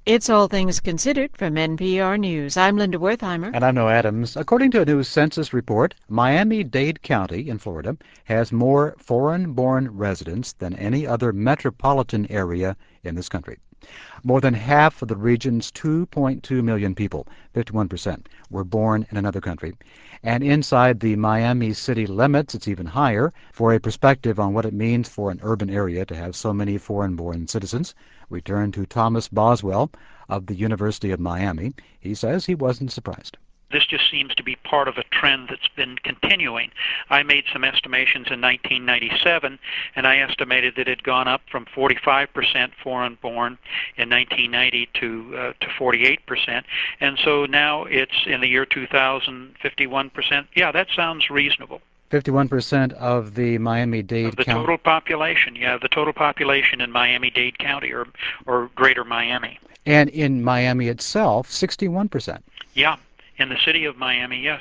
It's All Things Considered from NPR News. I'm Linda Wertheimer. And I'm Noah Adams. According to a new census report, Miami-Dade County in Florida has more foreign-born residents than any other metropolitan area in this country. More than half of the region's 2.2 million people, 51%, were born in another country. And inside the Miami city limits, it's even higher. For a perspective on what it means for an urban area to have so many foreign-born citizens, we turn to Thomas Boswell of the University of Miami. He says he wasn't surprised. This just seems to be part of a trend that's been continuing. I made some estimations in 1997, and I estimated that it had gone up from 45% foreign-born in 1990 to 48%, and so now it's in the year 2000, 51%. Yeah, that sounds reasonable. 51% of the Miami-Dade County. Total population, yeah, the total population in Miami-Dade County or greater Miami. And in Miami itself, 61%. Yeah. In the city of Miami, yes.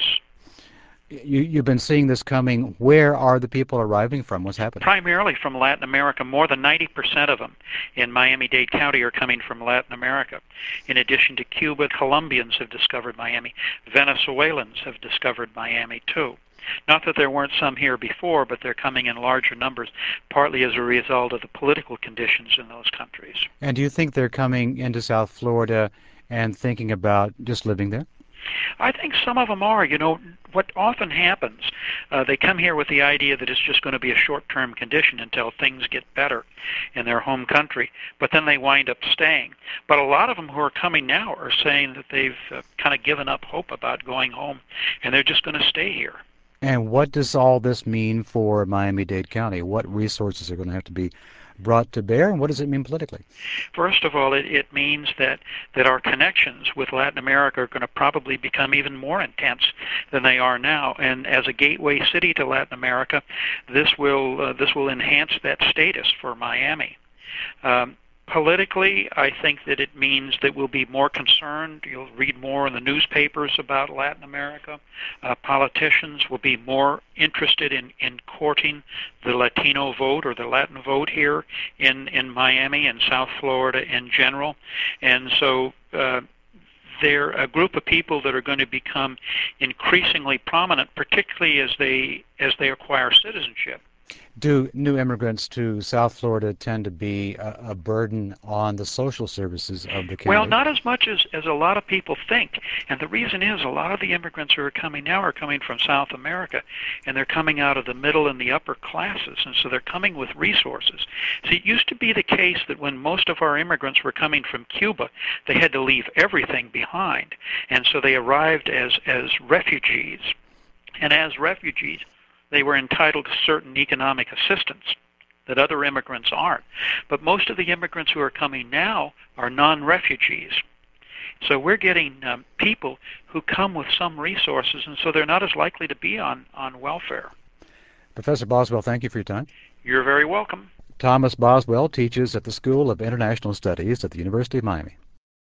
You've been seeing this coming. Where are the people arriving from? What's happening? Primarily from Latin America. More than 90% of them in Miami-Dade County are coming from Latin America. In addition to Cuba, Colombians have discovered Miami. Venezuelans have discovered Miami, too. Not that there weren't some here before, but they're coming in larger numbers, partly as a result of the political conditions in those countries. And do you think they're coming into South Florida and thinking about just living there? I think some of them are. You know, what often happens, they come here with the idea that it's just going to be a short-term condition until things get better in their home country, but then they wind up staying. But a lot of them who are coming now are saying that they've kind of given up hope about going home, and they're just going to stay here. And what does all this mean for Miami-Dade County? What resources are going to have to be brought to bear, and what does it mean politically? First of all, it means that our connections with Latin America are going to probably become even more intense than they are now. And as a gateway city to Latin America, this will enhance that status for Miami. Politically, I think that it means that we'll be more concerned. You'll read more in the newspapers about Latin America. Politicians will be more interested in courting the Latino vote or the Latin vote here in Miami and South Florida in general. And so they're a group of people that are going to become increasingly prominent, particularly as they acquire citizenship. Do new immigrants to South Florida tend to be a burden on the social services of the county? Well, not as much as a lot of people think. And the reason is a lot of the immigrants who are coming now are coming from South America, and they're coming out of the middle and the upper classes, and so they're coming with resources. See, it used to be the case that when most of our immigrants were coming from Cuba, they had to leave everything behind, and so they arrived as refugees. And as refugees, they were entitled to certain economic assistance that other immigrants aren't. But most of the immigrants who are coming now are non-refugees. So we're getting people who come with some resources, and so they're not as likely to be on welfare. Professor Boswell, thank you for your time. You're very welcome. Thomas Boswell teaches at the School of International Studies at the University of Miami.